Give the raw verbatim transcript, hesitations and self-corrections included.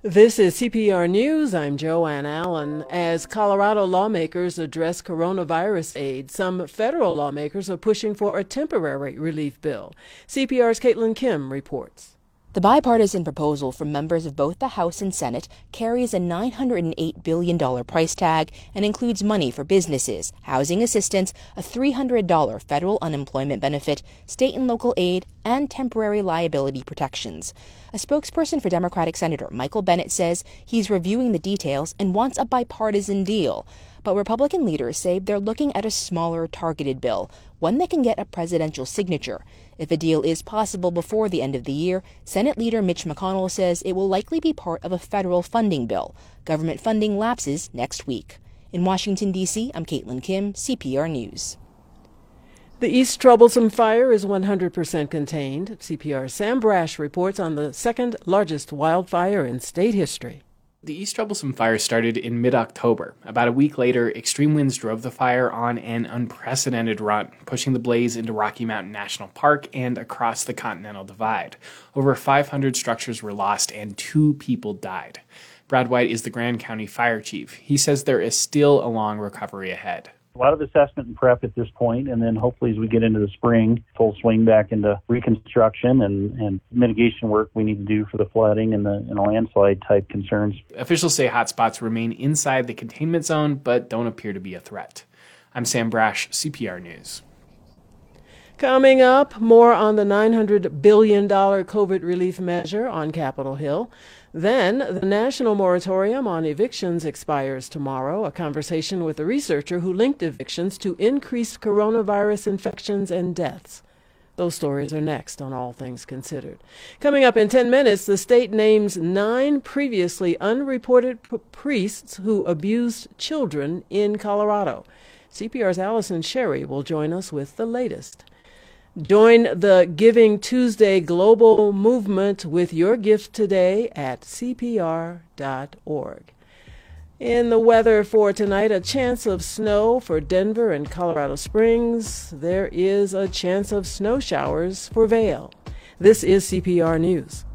This is C P R News. I'm Joanne Allen. As Colorado lawmakers address coronavirus aid, some federal lawmakers are pushing for a temporary relief bill. C P R's Caitlin Kim reports. The bipartisan proposal from members of both the House and Senate carries a nine hundred eight billion dollars price tag and includes money for businesses, housing assistance, a three hundred dollars federal unemployment benefit, state and local aid, and temporary liability protections. A spokesperson for Democratic Senator Michael Bennet says he's reviewing the details and wants a bipartisan deal. But Republican leaders say they're looking at a smaller, targeted bill, one that can get a presidential signature. If a deal is possible before the end of the year, Senate Leader Mitch McConnell says it will likely be part of a federal funding bill. Government funding lapses next week. In Washington, D C, I'm Caitlin Kim, C P R News. The East Troublesome Fire is one hundred percent contained. C P R's Sam Brash reports on the second largest wildfire in state history. The East Troublesome Fire started in mid-October. About a week later, extreme winds drove the fire on an unprecedented run, pushing the blaze into Rocky Mountain National Park and across the Continental Divide. Over five hundred structures were lost and two people died. Brad White is the Grand County Fire Chief. He says there is still a long recovery ahead. A lot of assessment and prep at this point, and then hopefully as we get into the spring, full swing back into reconstruction and, and mitigation work we need to do for the flooding and the, and the landslide type concerns. Officials say hotspots remain inside the containment zone, but don't appear to be a threat. I'm Sam Brash, C P R News. Coming up, more on the nine hundred billion dollars COVID relief measure on Capitol Hill. Then, the national moratorium on evictions expires tomorrow, a conversation with a researcher who linked evictions to increased coronavirus infections and deaths. Those stories are next on All Things Considered. Coming up in ten minutes, the state names nine previously unreported p- priests who abused children in Colorado. C P R's Allison Sherry will join us with the latest. Join the Giving Tuesday global movement with your gift today at C P R dot org. In the weather for tonight, a chance of snow for Denver and Colorado Springs. There is a chance of snow showers for Vail. This is C P R News.